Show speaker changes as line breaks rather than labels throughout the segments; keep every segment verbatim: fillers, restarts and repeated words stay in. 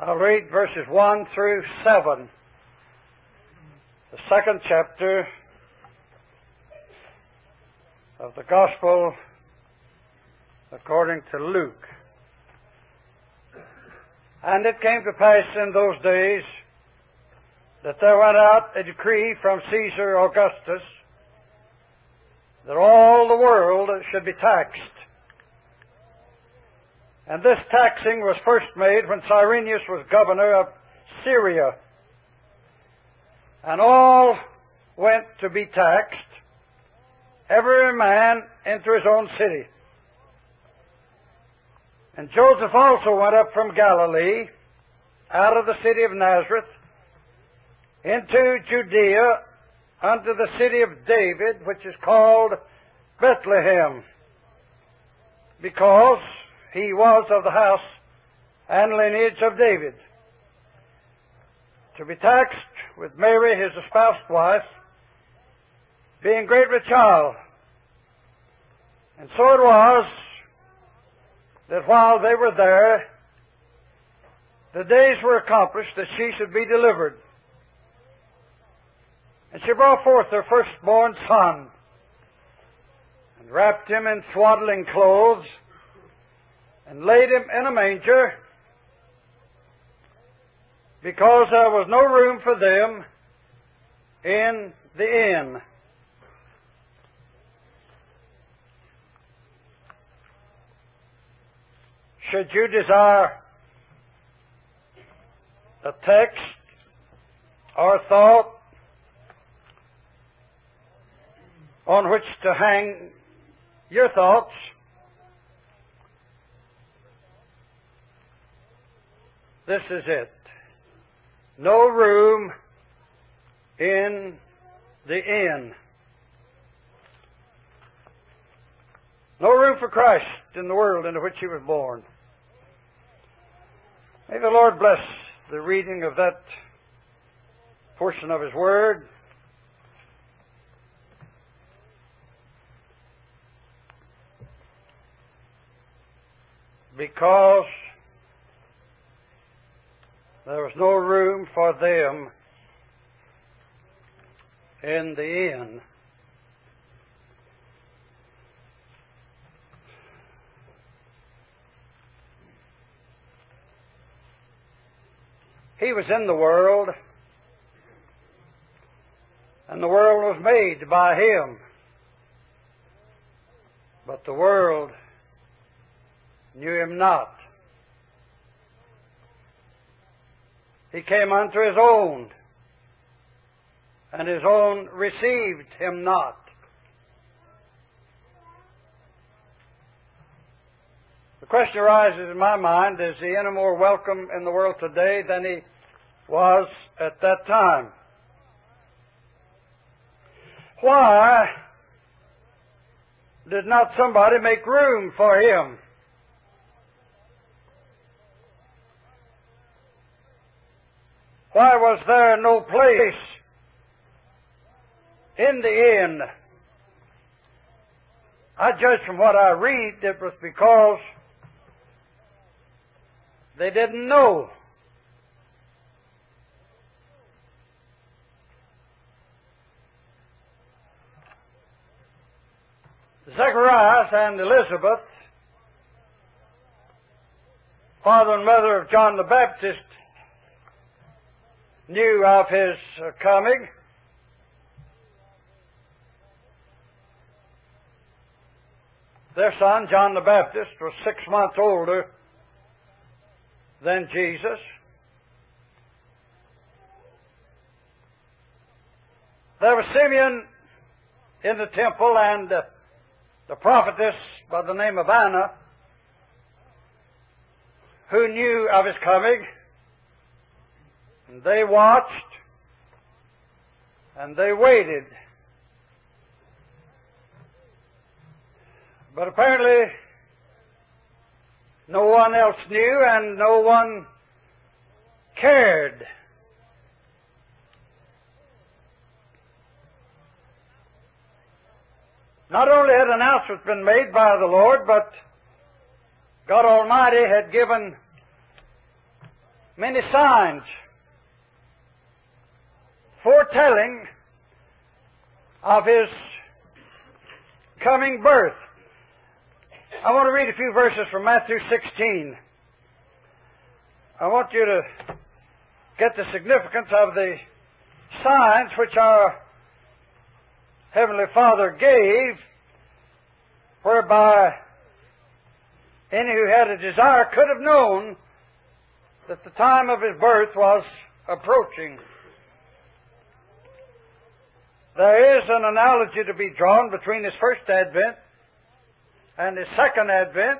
I'll read verses one through seven, the second chapter of the Gospel according to Luke. And it came to pass in those days that there went out a decree from Caesar Augustus that all the world should be taxed. And this taxing was first made when Cyrenius was governor of Syria. And all went to be taxed, every man into his own city. And Joseph also went up from Galilee, out of the city of Nazareth, into Judea, unto the city of David, which is called Bethlehem, because he was of the house and lineage of David, to be taxed with Mary, his espoused wife, being great with child. And so it was that while they were there, the days were accomplished that she should be delivered. And she brought forth her firstborn son, and wrapped him in swaddling clothes, and laid him in a manger, because there was no room for them in the inn. Should you desire a text or thought on which to hang your thoughts, this is it. No room in the inn. No room for Christ in the world into which He was born. May the Lord bless the reading of that portion of His Word. Because there was no room for them in the inn. He was in the world, and the world was made by Him. But the world knew Him not. He came unto His own, and His own received Him not. The question arises in my mind, is He any more welcome in the world today than He was at that time? Why did not somebody make room for Him? Why was there no place in the inn? I judge from what I read, it was because they didn't know. Zacharias and Elizabeth, father and mother of John the Baptist, knew of his uh, coming. Their son, John the Baptist, was six months older than Jesus. There was Simeon in the temple, and uh, the prophetess by the name of Anna, who knew of His coming. And they watched, and they waited. But apparently, no one else knew, and no one cared. Not only had announcement been made by the Lord, but God Almighty had given many signs foretelling of His coming birth. I want to read a few verses from Matthew sixteen. I want you to get the significance of the signs which our Heavenly Father gave, whereby any who had a desire could have known that the time of His birth was approaching. There is an analogy to be drawn between His first advent and His second advent.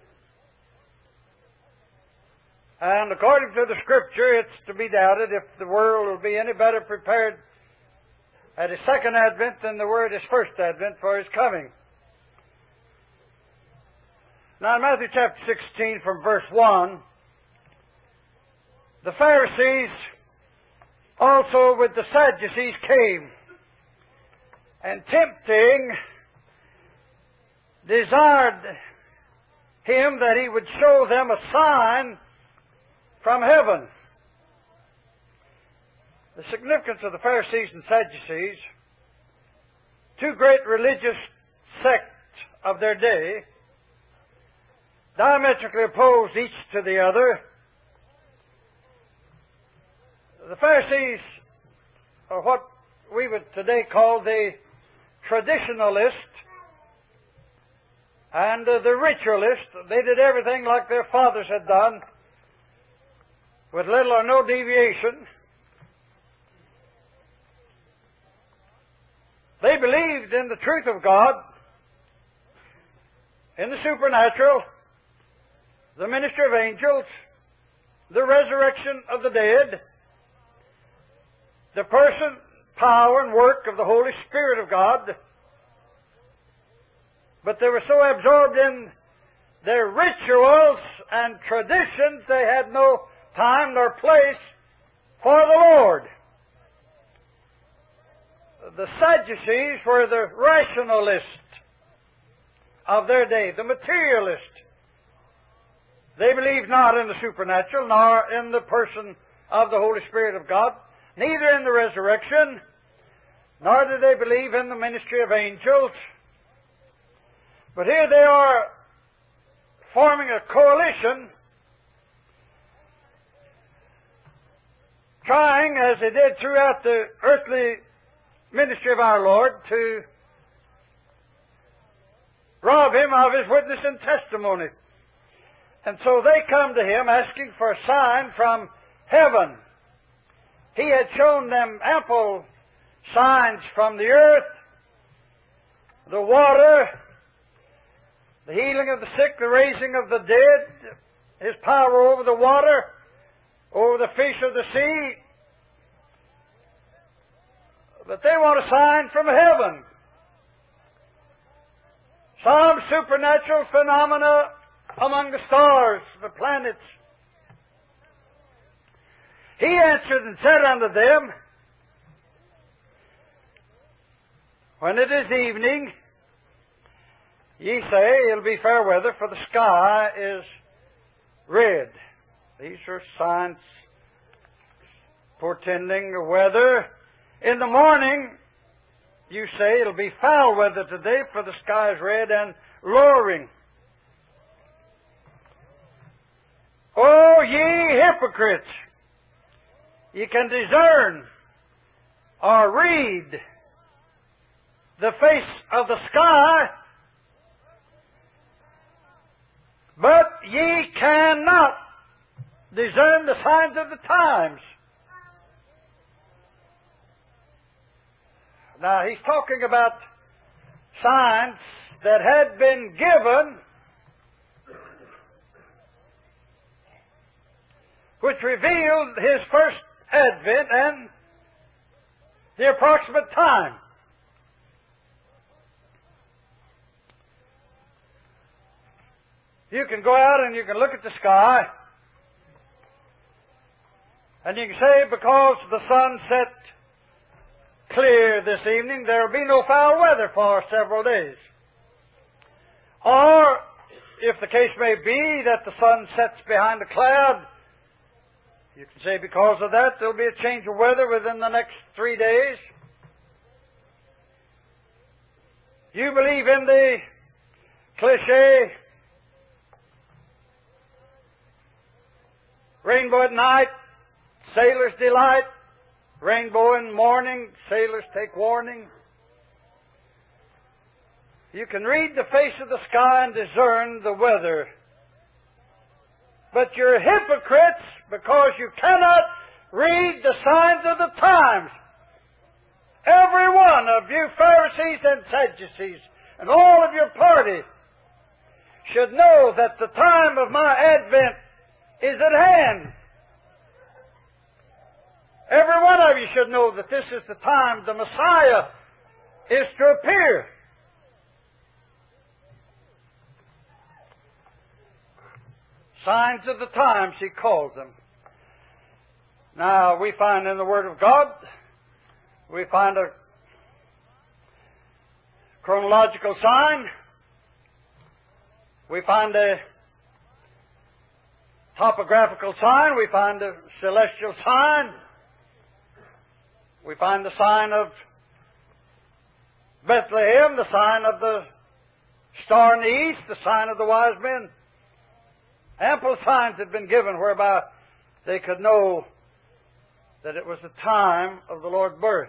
And according to the Scripture, it's to be doubted if the world will be any better prepared at His second advent than they were at His first advent for His coming. Now in Matthew chapter sixteen from verse one, the Pharisees also with the Sadducees came, and tempting desired Him that He would show them a sign from heaven. The significance of the Pharisees and Sadducees, two great religious sects of their day, diametrically opposed each to the other. The Pharisees are what we would today call the traditionalist and uh, the ritualist. They did everything like their fathers had done, with little or no deviation. They believed in the truth of God, in the supernatural, the ministry of angels, the resurrection of the dead, the person, power, and work of the Holy Spirit of God. But they were so absorbed in their rituals and traditions, they had no time nor place for the Lord. The Sadducees were the rationalists of their day, the materialist. They believed not in the supernatural, nor in the person of the Holy Spirit of God, neither in the resurrection, nor did they believe in the ministry of angels. But here they are forming a coalition, trying, as they did throughout the earthly ministry of our Lord, to rob Him of His witness and testimony. And so they come to Him asking for a sign from heaven. He had shown them ample signs from the earth, the water, the healing of the sick, the raising of the dead, His power over the water, over the fish of the sea. But they want a sign from heaven. Some supernatural phenomena among the stars, the planets. He answered and said unto them, when it is evening, ye say, it'll be fair weather, for the sky is red. These are signs portending the weather. In the morning, you say, it'll be foul weather today, for the sky is red and lowering. O ye hypocrites! You can discern or read the face of the sky, but ye cannot discern the signs of the times. Now, he's talking about signs that had been given, which revealed His first advent and the approximate time. You can go out and you can look at the sky, and you can say, because the sun set clear this evening, there will be no foul weather for several days. Or, if the case may be that the sun sets behind a cloud, You can say because of that there'll be a change of weather within the next three days. You believe in the cliche, rainbow at night, sailors delight, rainbow in morning, sailors take warning. You can read the face of the sky and discern the weather. But you're hypocrites because you cannot read the signs of the times. Every one of you Pharisees and Sadducees and all of your party should know that the time of my advent is at hand. Every one of you should know that this is the time the Messiah is to appear. Signs of the times, he called them. Now, we find in the Word of God, we find a chronological sign. We find a topographical sign. We find a celestial sign. We find the sign of Bethlehem, the sign of the star in the east, the sign of the wise men. Ample signs had been given whereby they could know that it was the time of the Lord's birth.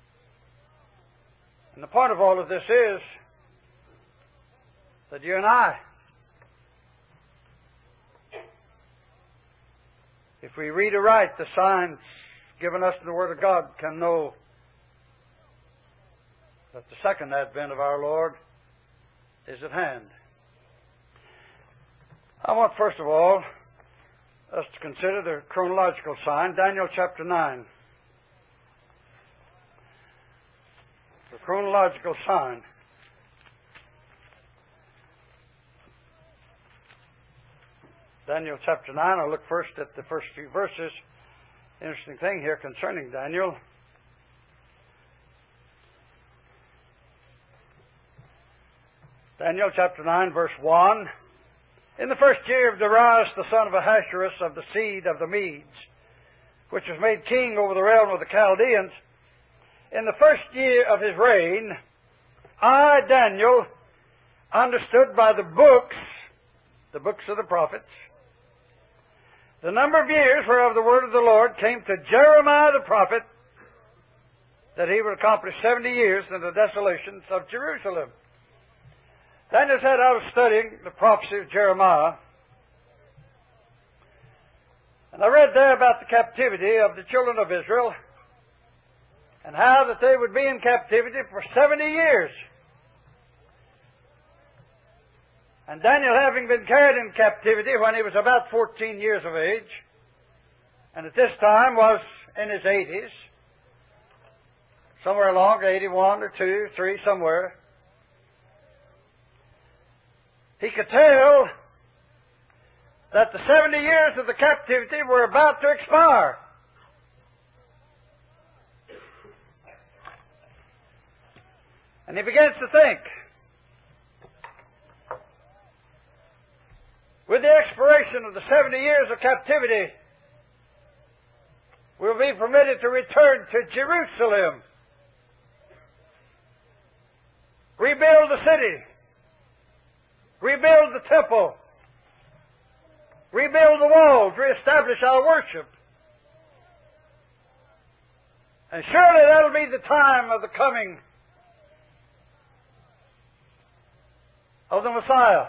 And the point of all of this is that you and I, if we read aright the signs given us in the Word of God, can know that the second advent of our Lord is at hand. I want, first of all, us to consider the chronological sign, Daniel chapter nine. The chronological sign. Daniel chapter nine, I'll look first at the first few verses. Interesting thing here concerning Daniel. Daniel chapter nine, verse one. In the first year of Darius, the son of Ahasuerus, of the seed of the Medes, which was made king over the realm of the Chaldeans, in the first year of his reign, I, Daniel, understood by the books, the books of the prophets, the number of years whereof the word of the Lord came to Jeremiah the prophet, that he would accomplish seventy years in the desolations of Jerusalem. Daniel said, I was studying the prophecy of Jeremiah, and I read there about the captivity of the children of Israel, and how that they would be in captivity for seventy years. And Daniel, having been carried in captivity when he was about fourteen years of age, and at this time was in his eighties, somewhere along eighty-one or two, three, somewhere, he could tell that the seventy years of the captivity were about to expire. And he begins to think, with the expiration of the seventy years of captivity, we'll be permitted to return to Jerusalem, rebuild the city, rebuild the temple, rebuild the walls, reestablish our worship. And surely that'll be the time of the coming of the Messiah.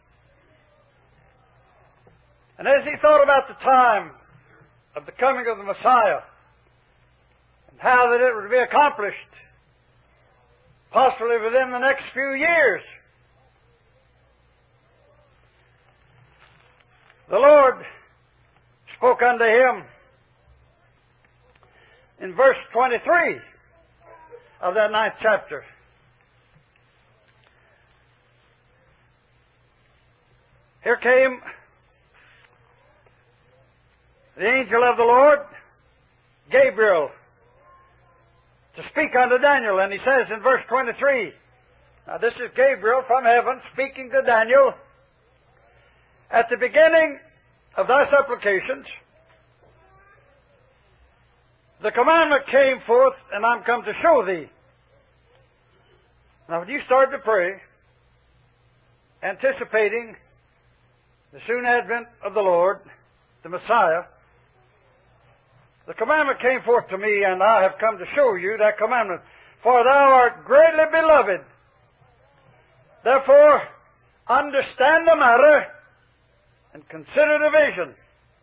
And as he thought about the time of the coming of the Messiah, and how that it would be accomplished, possibly within the next few years, the Lord spoke unto him in verse twenty-three of that ninth chapter. Here came the angel of the Lord, Gabriel, to speak unto Daniel. And he says in verse twenty-three, now this is Gabriel from heaven speaking to Daniel, at the beginning of thy supplications, the commandment came forth, and I'm come to show thee. Now, when you start to pray, anticipating the soon advent of the Lord, the Messiah, the commandment came forth to me, and I have come to show you that commandment. For thou art greatly beloved. Therefore, understand the matter and consider the vision.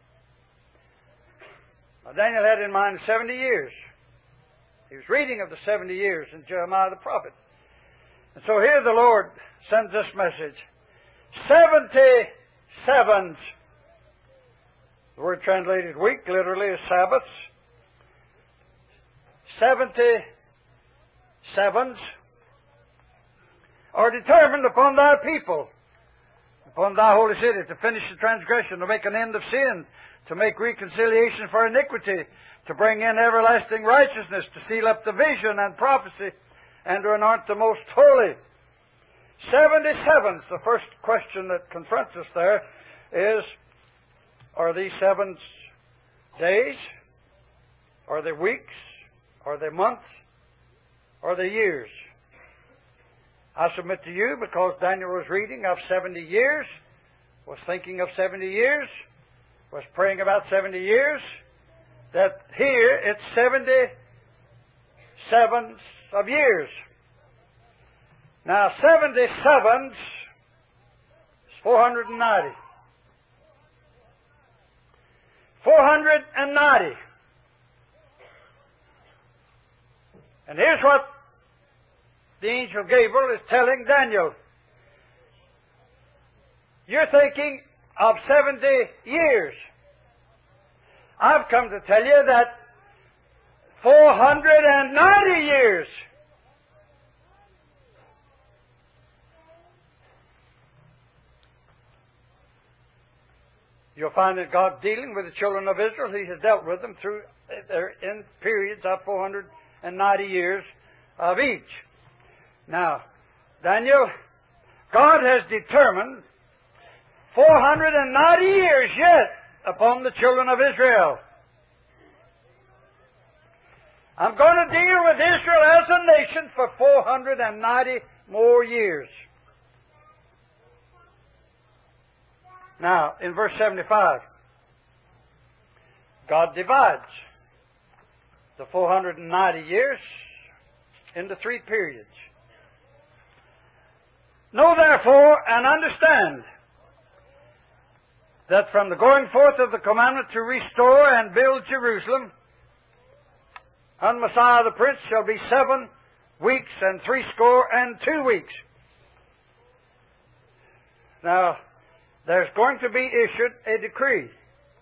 Now, Daniel had in mind seventy years. He was reading of the seventy years in Jeremiah the prophet. And so here the Lord sends this message. Seventy sevens. The word translated week literally is Sabbaths. Seventy sevens are determined upon thy people, upon thy holy city, to finish the transgression, to make an end of sin, to make reconciliation for iniquity, to bring in everlasting righteousness, to seal up the vision and prophecy, and to anoint the most holy. Seventy sevens. The first question that confronts us there is, are these seven days? Are they weeks? Are they months? Are they years? I submit to you, because Daniel was reading of seventy years, was thinking of seventy years, was praying about seventy years, that here it's seventy sevens of years. Now, seventy sevens is four hundred ninety. four hundred ninety. And here's what the angel Gabriel is telling Daniel. You're thinking of seventy years. I've come to tell you that four hundred ninety years. You'll find that God dealing with the children of Israel, He has dealt with them through their in periods of four hundred ninety years of each. Now, Daniel, God has determined four hundred ninety years yet upon the children of Israel. I'm going to deal with Israel as a nation for four hundred ninety more years. Now, in verse seventy-five, God divides the four hundred ninety years into three periods. Know therefore and understand that from the going forth of the commandment to restore and build Jerusalem, on Messiah the Prince shall be seven weeks and threescore and two weeks. Now, there's going to be issued a decree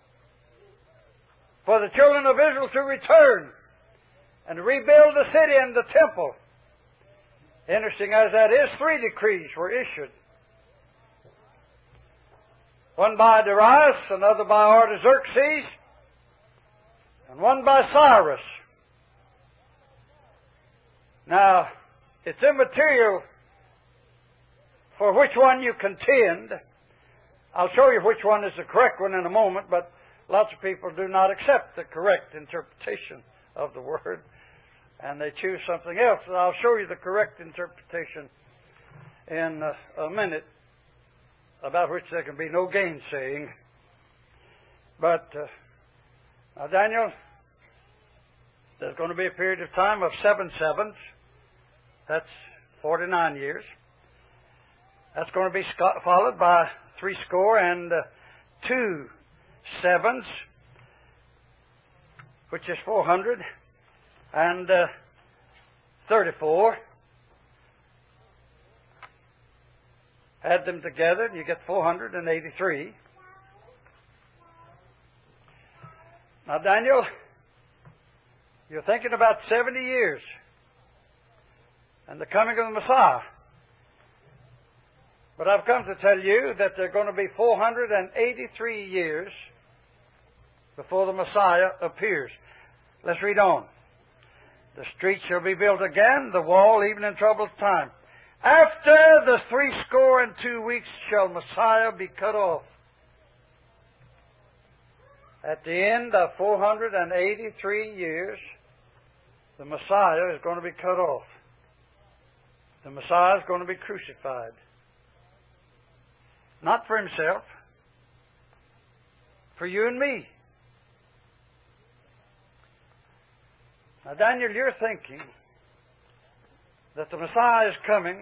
for the children of Israel to return and rebuild the city and the temple. Interesting as that is, three decrees were issued. One by Darius, another by Artaxerxes, and one by Cyrus. Now, it's immaterial for which one you contend. I'll show you which one is the correct one in a moment, but lots of people do not accept the correct interpretation of the Word, and they choose something else. And I'll show you the correct interpretation in a, a minute, about which there can be no gainsaying. But, uh, now Daniel, there's going to be a period of time of seven sevens. That's forty-nine years. That's going to be followed by three score and uh, two sevens, which is four hundred and uh, thirty-four. Add them together, and you get four hundred eighty-three. Now, Daniel, you're thinking about seventy years and the coming of the Messiah. But I've come to tell you that there are going to be four hundred eighty-three years before the Messiah appears. Let's read on. The street shall be built again, the wall even in troubled time. After the threescore and two weeks shall Messiah be cut off. At the end of four hundred eighty-three years, the Messiah is going to be cut off. The Messiah is going to be crucified. Not for himself, for you and me. Now, Daniel, you're thinking that the Messiah is coming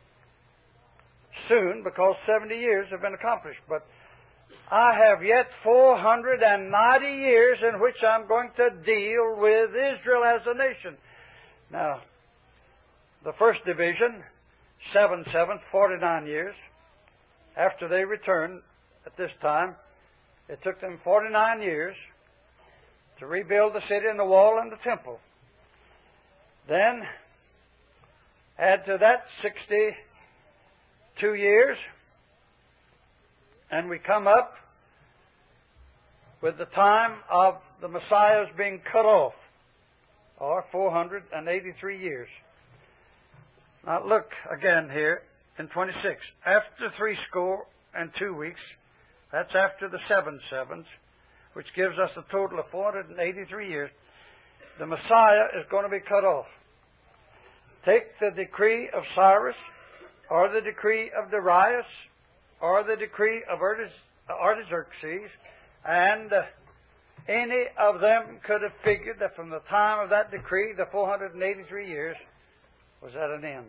soon because seventy years have been accomplished. But I have yet four hundred ninety years in which I'm going to deal with Israel as a nation. Now, the first division, seven sevenths, forty-nine years. After they returned at this time, it took them forty-nine years to rebuild the city and the wall and the temple. Then, add to that sixty-two years, and we come up with the time of the Messiah's being cut off, or four hundred eighty-three years. Now look again here in twenty-six. After three score and two weeks, that's after the seven sevens, which gives us a total of four hundred eighty-three years, the Messiah is going to be cut off. Take the decree of Cyrus, or the decree of Darius, or the decree of Artaxerxes, and uh, any of them could have figured that from the time of that decree, the four hundred eighty-three years was at an end.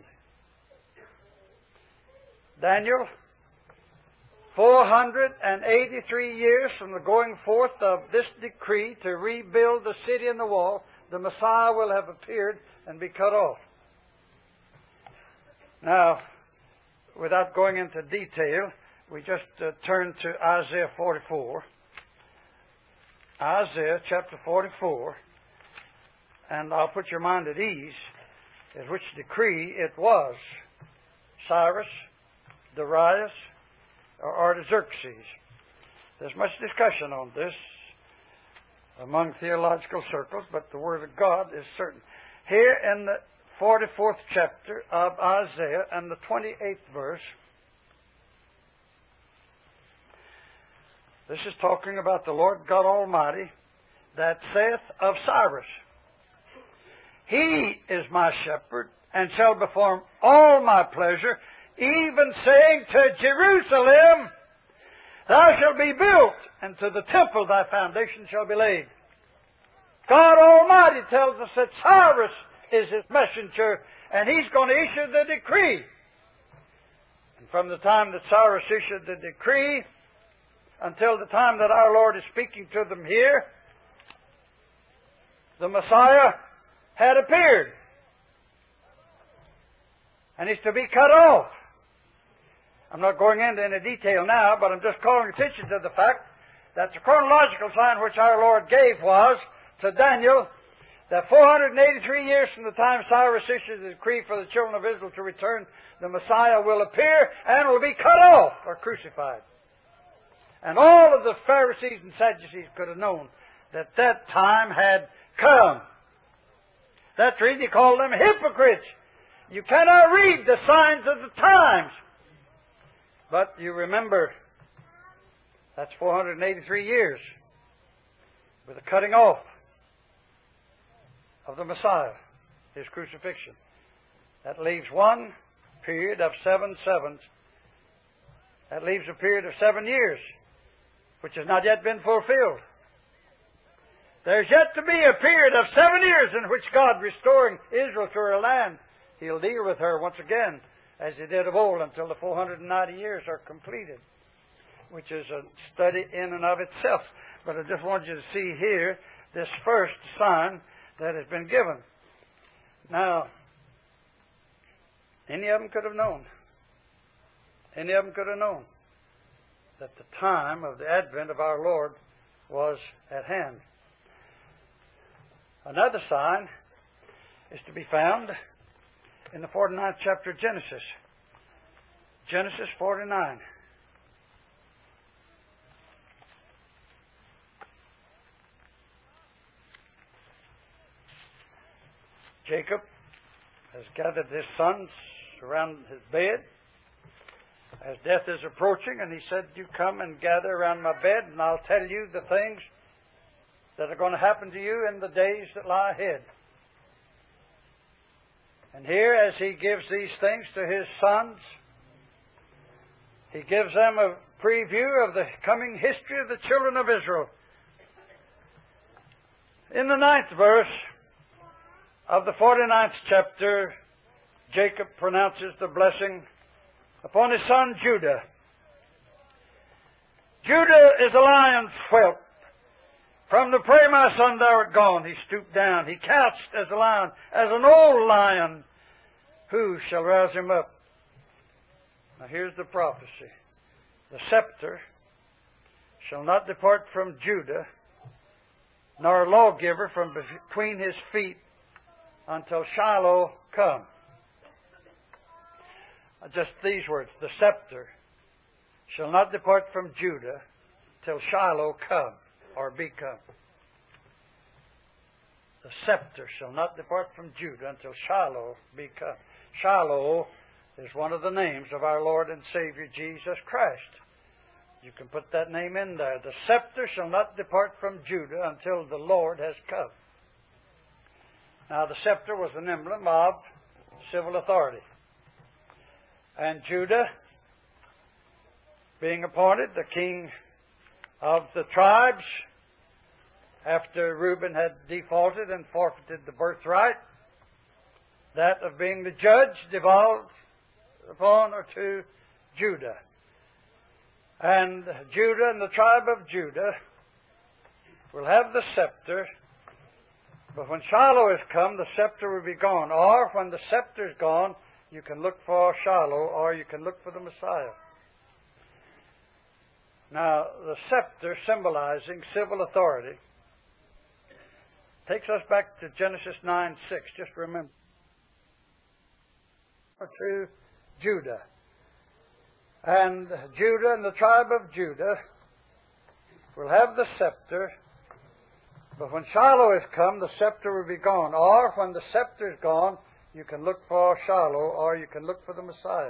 Daniel, four hundred eighty-three years from the going forth of this decree to rebuild the city and the wall, the Messiah will have appeared and be cut off. Now, without going into detail, we just uh, turn to Isaiah forty-four. Isaiah chapter forty-four, and I'll put your mind at ease at which decree it was. Cyrus, Darius, or Artaxerxes. There's much discussion on this among theological circles, but the Word of God is certain. Here in the forty-fourth chapter of Isaiah and the twenty-eighth verse, this is talking about the Lord God Almighty that saith of Cyrus, He is my shepherd, and shall perform all my pleasure, even saying to Jerusalem, Thou shalt be built, and to the temple thy foundation shall be laid. God Almighty tells us that Cyrus is His messenger, and He's going to issue the decree. And from the time that Cyrus issued the decree until the time that our Lord is speaking to them here, the Messiah had appeared. And He's to be cut off. I'm not going into any detail now, but I'm just calling attention to the fact that the chronological sign which our Lord gave was to Daniel that four hundred eighty-three years from the time Cyrus issued the decree for the children of Israel to return, the Messiah will appear and will be cut off or crucified. And all of the Pharisees and Sadducees could have known that that time had come. That's the reason He called them hypocrites. You cannot read the signs of the times. But you remember, that's four hundred eighty-three years with the cutting off of the Messiah, His crucifixion. That leaves one period of seven sevens. That leaves a period of seven years, which has not yet been fulfilled. There's yet to be a period of seven years in which God, restoring Israel to her land, He'll deal with her once again, as He did of old, until the four hundred ninety years are completed, which is a study in and of itself. But I just want you to see here this first sign that has been given. Now, any of them could have known. Any of them could have known that the time of the advent of our Lord was at hand. Another sign is to be found in the forty-ninth chapter of Genesis. Genesis forty-nine. Jacob has gathered his sons around his bed as death is approaching, and he said, You come and gather around my bed, and I'll tell you the things that are going to happen to you in the days that lie ahead. And here, as He gives these things to His sons, He gives them a preview of the coming history of the children of Israel. In the ninth verse of the forty-ninth chapter, Jacob pronounces the blessing upon his son Judah. Judah is a lion's whelp. From the prey, my son, thou art gone. He stooped down. He couched as a lion, as an old lion. Who shall rouse him up? Now here's the prophecy. The scepter shall not depart from Judah, nor a lawgiver from between his feet, until Shiloh come. Just these words. The scepter shall not depart from Judah till Shiloh come, or become. The scepter shall not depart from Judah until Shiloh become. Shiloh is one of the names of our Lord and Savior Jesus Christ. You can put that name in there. The scepter shall not depart from Judah until the Lord has come. Now, the scepter was an emblem of civil authority. And Judah, being appointed the king of the tribes, after Reuben had defaulted and forfeited the birthright, that of being the judge devolved upon or to Judah. And Judah and the tribe of Judah will have the scepter, but when Shiloh is come, the scepter will be gone. Or when the scepter is gone, you can look for Shiloh, or you can look for the Messiah. Now, the scepter, symbolizing civil authority, takes us back to Genesis nine six. Just remember. To Judah. And Judah and the tribe of Judah will have the scepter, but when Shiloh is come, the scepter will be gone. Or when the scepter is gone, you can look for Shiloh, or you can look for the Messiah.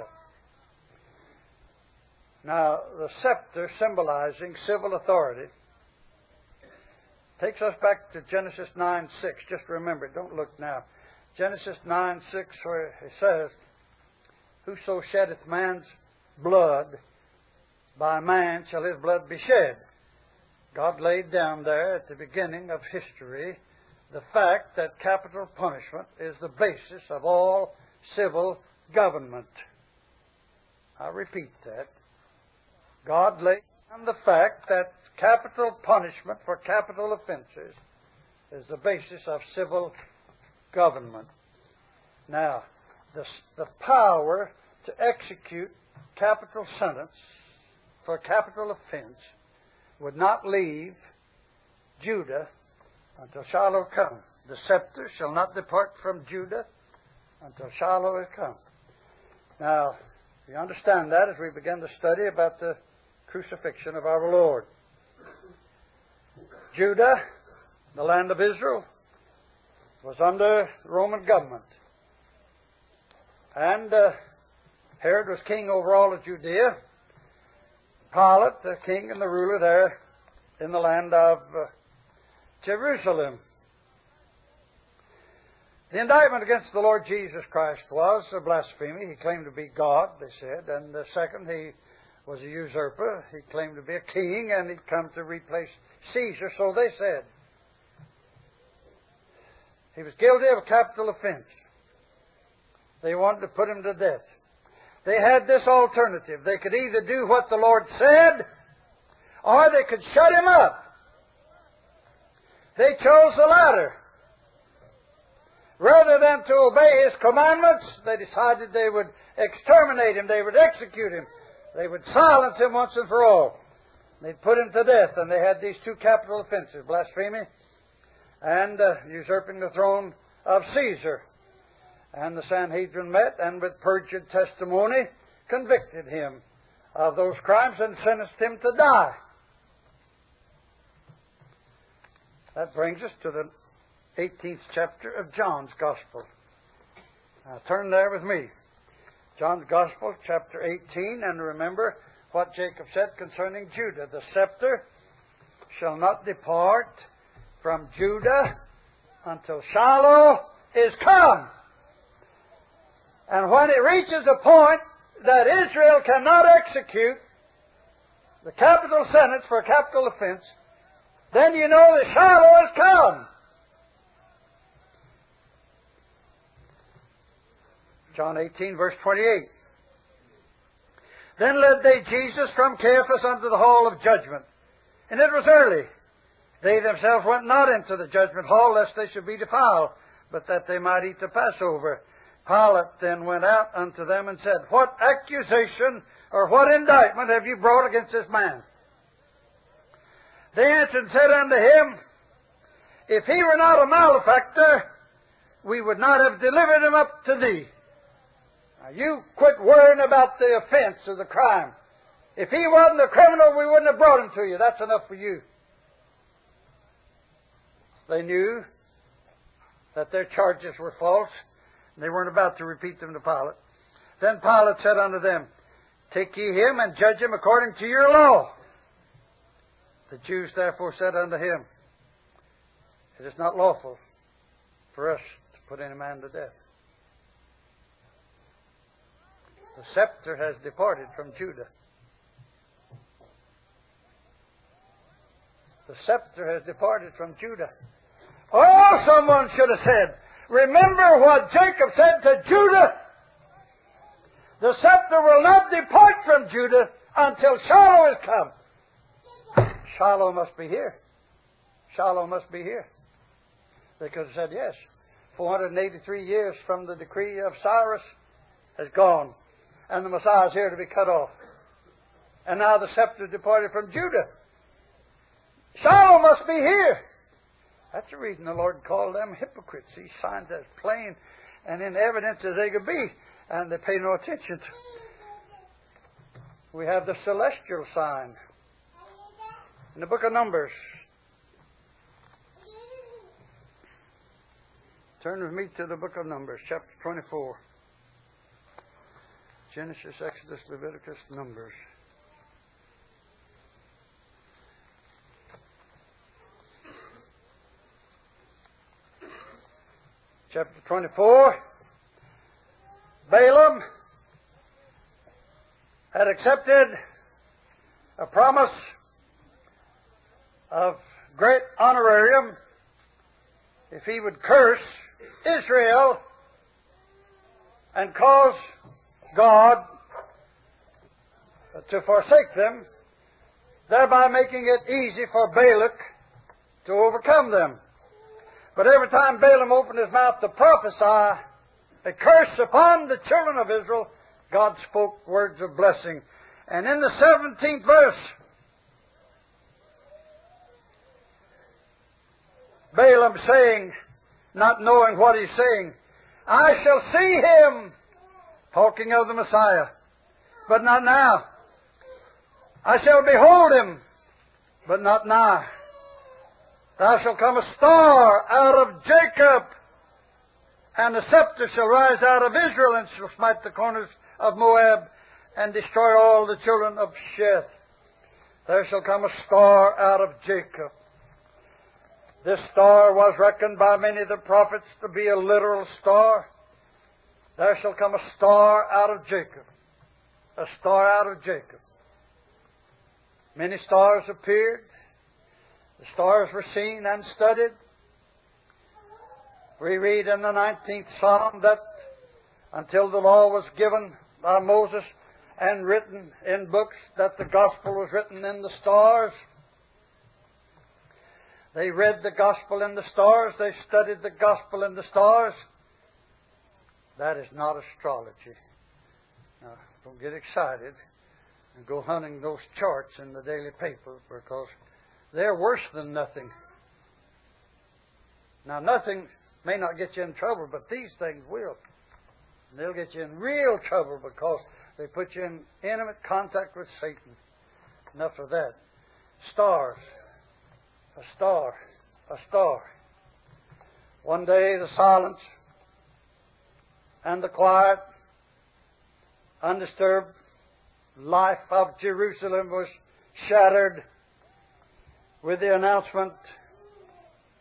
Now, the scepter, symbolizing civil authority, takes us back to Genesis nine six. Just remember it. Don't look now. Genesis nine six, where it says, whoso sheddeth man's blood, by man shall his blood be shed. God laid down there at the beginning of history the fact that capital punishment is the basis of all civil government. I repeat that. God laid down the fact that capital punishment for capital offenses is the basis of civil government. Now, the, the power to execute capital sentence for capital offense would not leave Judah until Shiloh come. The scepter shall not depart from Judah until Shiloh is come. Now, you understand that as we begin to study about the crucifixion of our Lord. Judah, the land of Israel, was under Roman government. And uh, Herod was king over all of Judea. Pilate, the king and the ruler there in the land of uh, Jerusalem. The indictment against the Lord Jesus Christ was a blasphemy. He claimed to be God, they said. And the second, he was a usurper. He claimed to be a king, and he'd come to replace Caesar, so they said. He was guilty of a capital offense. They wanted to put him to death. They had this alternative. They could either do what the Lord said, or they could shut him up. They chose the latter. Rather than to obey His commandments, they decided they would exterminate him, they would execute him, they would silence him once and for all. They'd put him to death, and they had these two capital offenses, blasphemy and uh, usurping the throne of Caesar. And the Sanhedrin met, and with perjured testimony convicted him of those crimes and sentenced him to die. That brings us to the eighteenth chapter of John's Gospel. Now turn there with me. John's Gospel, chapter eighteen, and remember what Jacob said concerning Judah. The scepter shall not depart from Judah until Shiloh is come. And when it reaches a point that Israel cannot execute the capital sentence for a capital offense, then you know that Shiloh has come. John eighteen, verse twenty-eight. Then led they Jesus from Caiaphas unto the hall of judgment. And it was early. They themselves went not into the judgment hall, lest they should be defiled, but that they might eat the Passover. Pilate then went out unto them and said, What accusation or what indictment have you brought against this man? They answered and said unto him, If he were not a malefactor, we would not have delivered him up to thee. Now you quit worrying about the offense or the crime. If he wasn't a criminal, we wouldn't have brought him to you. That's enough for you. They knew that their charges were false, and they weren't about to repeat them to Pilate. Then Pilate said unto them, Take ye him and judge him according to your law. The Jews therefore said unto him, It is not lawful for us to put any man to death. The scepter has departed from Judah. The scepter has departed from Judah. Oh, someone should have said, remember what Jacob said to Judah. The scepter will not depart from Judah until Shiloh is come. Shiloh must be here. Shiloh must be here. They could have said, yes, four hundred eighty-three years from the decree of Cyrus has gone, and the Messiah is here to be cut off. And now the scepter departed from Judah. Shiloh must be here. That's the reason the Lord called them hypocrites. These signs as plain and in evidence as they could be, and they pay no attention to. We have the celestial sign in the book of Numbers. Turn with me to the book of Numbers, chapter twenty-four. Genesis, Exodus, Leviticus, Numbers. Chapter twenty-four. Balaam had accepted a promise of great honorarium if he would curse Israel and cause God to forsake them, thereby making it easy for Balak to overcome them. But every time Balaam opened his mouth to prophesy a curse upon the children of Israel, God spoke words of blessing. And in the seventeenth verse, Balaam saying, not knowing what he's saying, I shall see him, talking of the Messiah, but not now. I shall behold him, but not now. Thou shalt come a star out of Jacob, and a scepter shall rise out of Israel, and shall smite the corners of Moab, and destroy all the children of Sheth. There shall come a star out of Jacob. This star was reckoned by many of the prophets to be a literal star. There shall come a star out of Jacob. A star out of Jacob. Many stars appeared. The stars were seen and studied. We read in the nineteenth Psalm that until the law was given by Moses and written in books, that the gospel was written in the stars. They read the gospel in the stars. They studied the gospel in the stars. That is not astrology. Now, don't get excited and go hunting those charts in the daily paper, because they're worse than nothing. Now, nothing may not get you in trouble, but these things will. And they'll get you in real trouble because they put you in intimate contact with Satan. Enough of that. Stars. A star. A star. One day the silence and the quiet, undisturbed life of Jerusalem was shattered with the announcement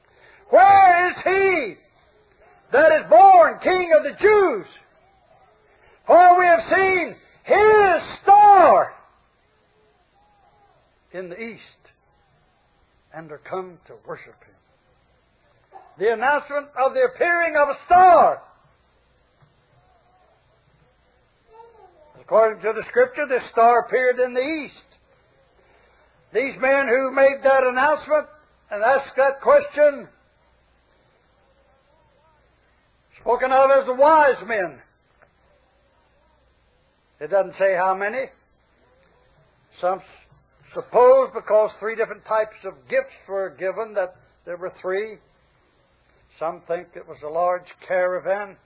Where is He that is born King of the Jews? For we have seen His star in the east, and are come to worship Him. The announcement of the appearing of a star. According to the Scripture, this star appeared in the east. These men who made that announcement and asked that question, spoken of as the wise men. It doesn't say how many. Some suppose because three different types of gifts were given that there were three. Some think it was a large caravan.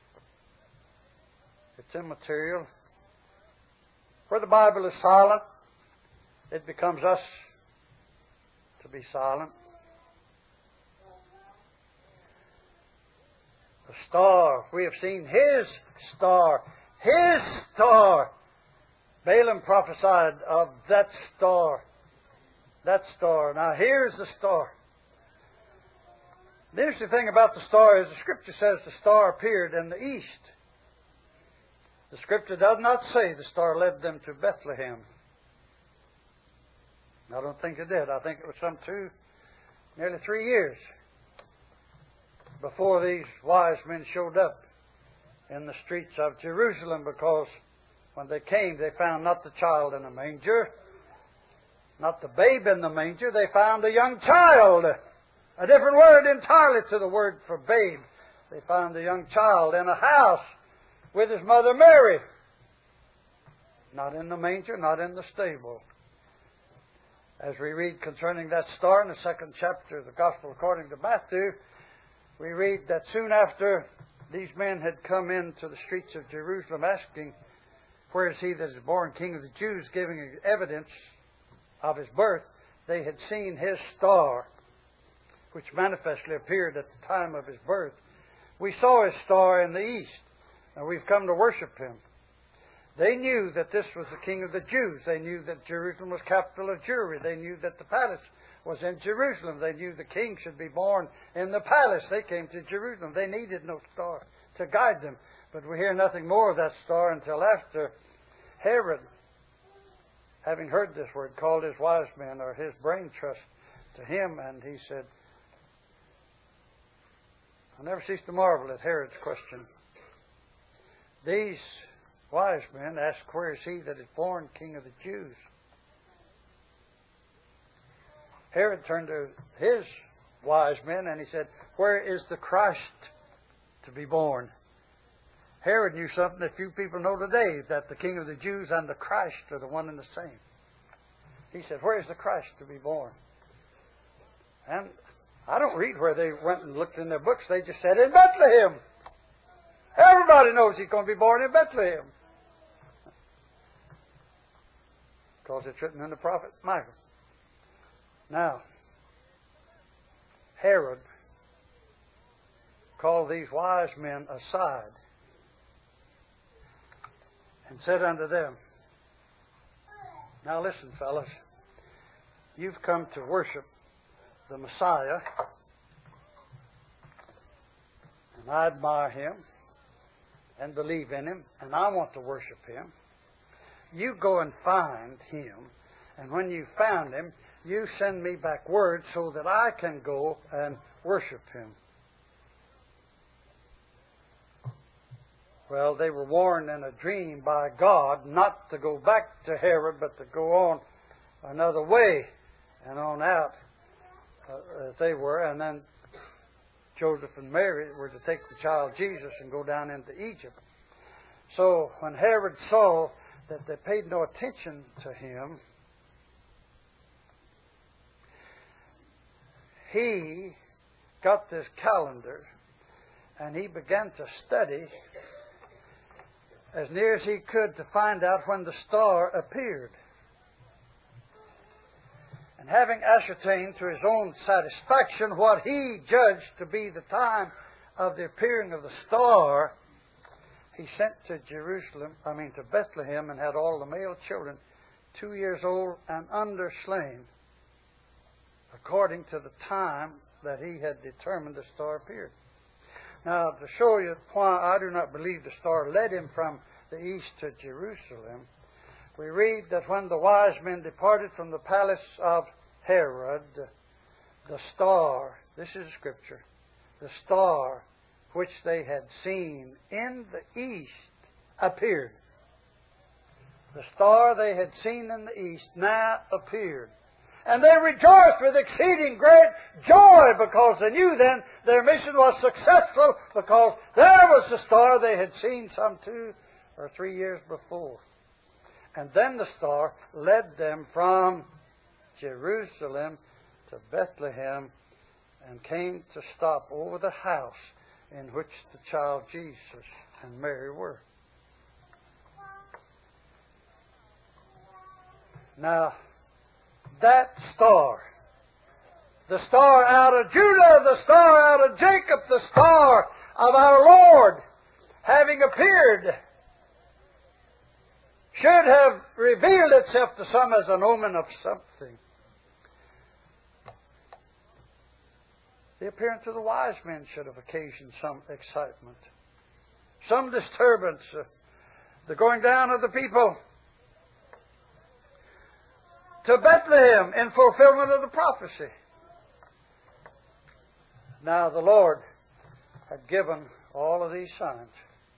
It's immaterial. Where the Bible is silent, it becomes us to be silent. The star, we have seen His star. His star. Balaam prophesied of that star. That star. Now here's the star. The interesting thing about the star is the Scripture says the star appeared in the east. The Scripture does not say the star led them to Bethlehem. I don't think it did. I think it was some two, nearly three years before these wise men showed up in the streets of Jerusalem, because when they came, they found not the child in a manger, not the babe in the manger. They found a young child. A different word entirely to the word for babe. They found a young child in a house with his mother Mary. Not in the manger, not in the stable. As we read concerning that star in the second chapter of the Gospel according to Matthew, we read that soon after these men had come into the streets of Jerusalem asking, "Where is He that is born King of the Jews?" giving evidence of His birth, they had seen His star, which manifestly appeared at the time of His birth. We saw His star in the east, and we've come to worship Him. They knew that this was the King of the Jews. They knew that Jerusalem was capital of Jewry. They knew that the palace was in Jerusalem. They knew the king should be born in the palace. They came to Jerusalem. They needed no star to guide them. But we hear nothing more of that star until after Herod, having heard this word, called his wise men, or his brain trust, to him, and he said, I never cease to marvel at Herod's question. These wise men ask, "Where is He that is born King of the Jews?" Herod turned to his wise men and he said, "Where is the Christ to be born?" Herod knew something that few people know today, that the King of the Jews and the Christ are the one and the same. He said, "Where is the Christ to be born?" And I don't read where they went and looked in their books. They just said, "In Bethlehem." Everybody knows He's going to be born in Bethlehem, because it's written in the prophet Micah. Now, Herod called these wise men aside and said unto them, "Now listen, fellas, you've come to worship the Messiah, and I admire Him and believe in Him, and I want to worship Him. You go and find Him, and when you found Him, you send me back word so that I can go and worship Him." Well, they were warned in a dream by God not to go back to Herod, but to go on another way and on out uh, as they were. And then Joseph and Mary were to take the child Jesus and go down into Egypt. So when Herod saw that they paid no attention to him, he got this calendar and he began to study as near as he could to find out when the star appeared. And having ascertained to his own satisfaction what he judged to be the time of the appearing of the star, he sent to Jerusalem, I mean to Bethlehem, and had all the male children two years old and under slain, according to the time that he had determined the star appeared. Now, to show you why I do not believe the star led him from the east to Jerusalem, we read that when the wise men departed from the palace of Herod, the star, this is Scripture, the star which they had seen in the east appeared. The star they had seen in the east now appeared. And they rejoiced with exceeding great joy because they knew then their mission was successful because there was the star they had seen some two or three years before. And then the star led them from Jerusalem to Bethlehem and came to stop over the house in which the child Jesus and Mary were. Now, that star, the star out of Judah, the star out of Jacob, the star of our Lord, having appeared, should have revealed itself to some as an omen of something. The appearance of the wise men should have occasioned some excitement, some disturbance, uh, the going down of the people to Bethlehem in fulfillment of the prophecy. Now the Lord had given all of these signs.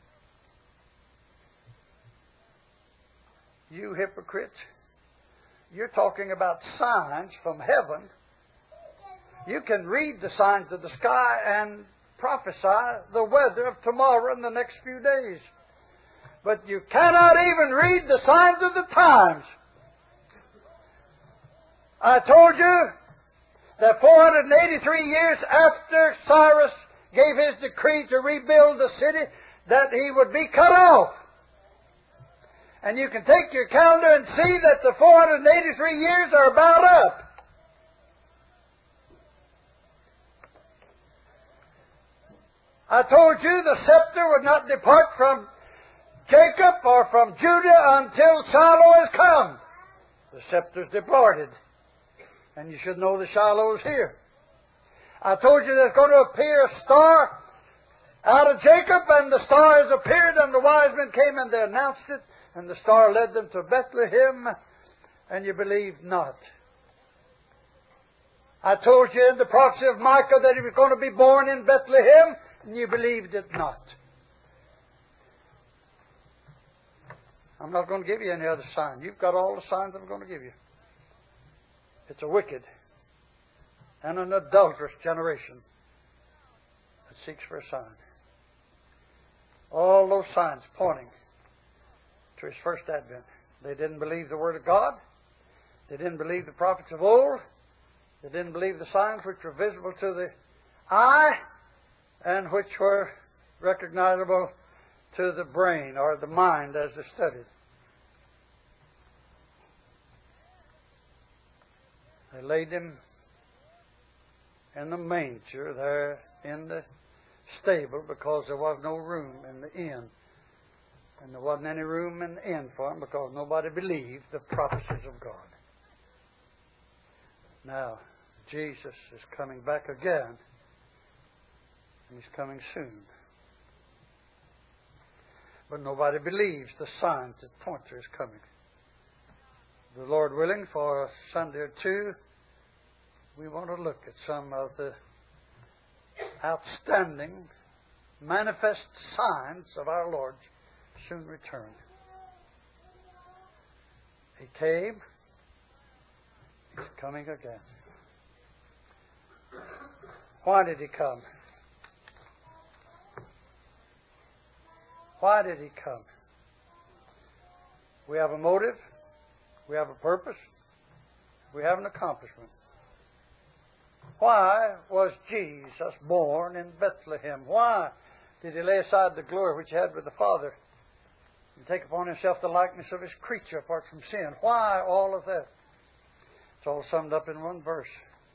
You hypocrites, you're talking about signs from heaven. You can read the signs of the sky and prophesy the weather of tomorrow and the next few days. But you cannot even read the signs of the times. I told you that four hundred eighty-three years after Cyrus gave his decree to rebuild the city, that he would be cut off. And you can take your calendar and see that the four hundred eighty-three years are about up. I told you the scepter would not depart from Jacob or from Judah until Shiloh has come. The scepter's departed. And you should know the Shiloh's here. I told you there's going to appear a star out of Jacob, and the star has appeared, and the wise men came and they announced it, and the star led them to Bethlehem, and you believed not. I told you in the prophecy of Micah that he was going to be born in Bethlehem, and you believed it not. I'm not going to give you any other sign. You've got all the signs I'm going to give you. It's a wicked and an adulterous generation that seeks for a sign. All those signs pointing to His first advent. They didn't believe the Word of God. They didn't believe the prophets of old. They didn't believe the signs which were visible to the eye and which were recognizable to the brain or the mind as they studied. They laid Him in the manger there in the stable because there was no room in the inn. And there wasn't any room in the inn for Him because nobody believed the prophecies of God. Now, Jesus is coming back again. And He's coming soon. But nobody believes the signs that point to His coming. The Lord willing, for a Sunday or two, we want to look at some of the outstanding, manifest signs of our Lord's soon return. He came. He's coming again. Why did He come? Why did He come? We have a motive. We have a purpose. We have an accomplishment. Why was Jesus born in Bethlehem? Why did He lay aside the glory which He had with the Father and take upon Himself the likeness of His creature apart from sin? Why all of that? It's all summed up in one verse.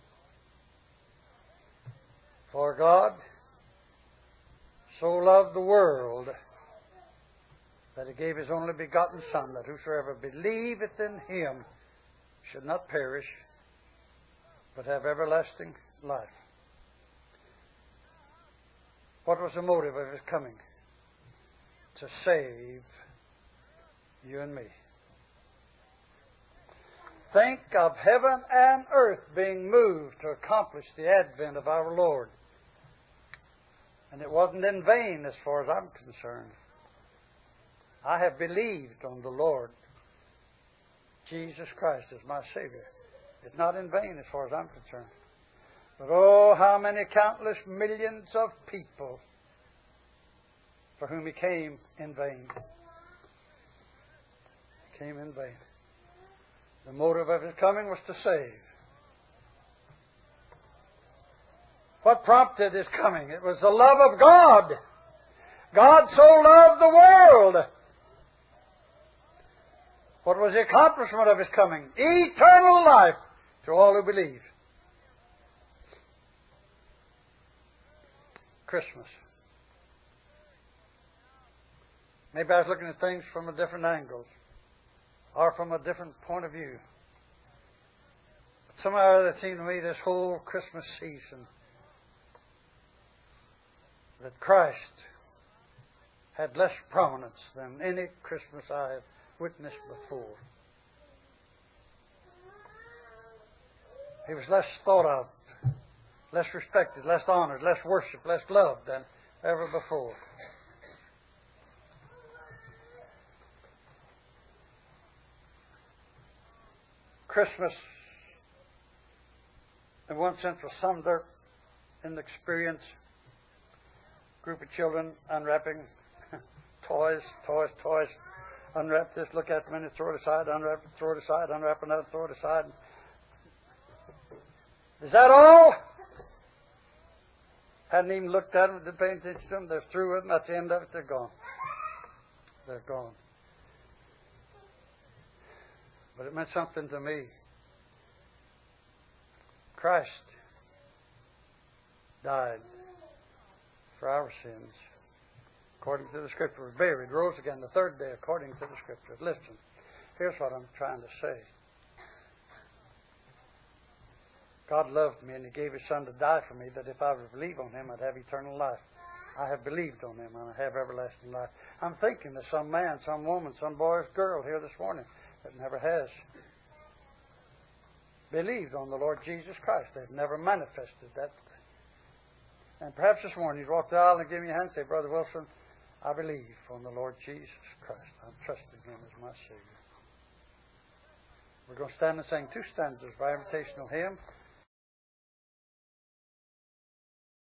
For God so loved the world that He gave His only begotten Son, that whosoever believeth in Him should not perish, but have everlasting life. What was the motive of His coming? To save you and me. Think of heaven and earth being moved to accomplish the advent of our Lord. And it wasn't in vain as far as I'm concerned. I have believed on the Lord Jesus Christ as my Savior. It's not in vain as far as I'm concerned. But oh, how many countless millions of people for whom He came in vain. Came in vain. The motive of His coming was to save. What prompted His coming? It was the love of God. God so loved the world. What was the accomplishment of His coming? Eternal life to all who believe. Christmas. Maybe I was looking at things from a different angle or from a different point of view. But somehow it seemed to me this whole Christmas season that Christ had less prominence than any Christmas I have witnessed before. He was less thought of, less respected, less honored, less worshipped, less loved than ever before. Christmas, in one sense, was summed up in the experience. A group of children unwrapping toys, toys, toys. Unwrap this, look at them, and throw it aside. Unwrap it, throw it aside. Unwrap another, throw it aside. Is that all? Hadn't even looked at them, didn't pay attention to them. They're through with them. That's the end of it. They're gone. They're gone. But it meant something to me. Christ died for our sins, according to the Scripture. Was buried, rose again the third day, according to the Scriptures. Listen, here's what I'm trying to say. God loved me, and He gave His Son to die for me, that if I would believe on Him, I'd have eternal life. I have believed on Him, and I have everlasting life. I'm thinking of some man, some woman, some boy or girl here this morning that never has believed on the Lord Jesus Christ. They've never manifested that. And perhaps this morning you'd walk the aisle and give me a hand and say, Brother Wilson, I believe on the Lord Jesus Christ. I'm trusting Him as my Savior. We're going to stand and sing two stanzas by invitational hymn.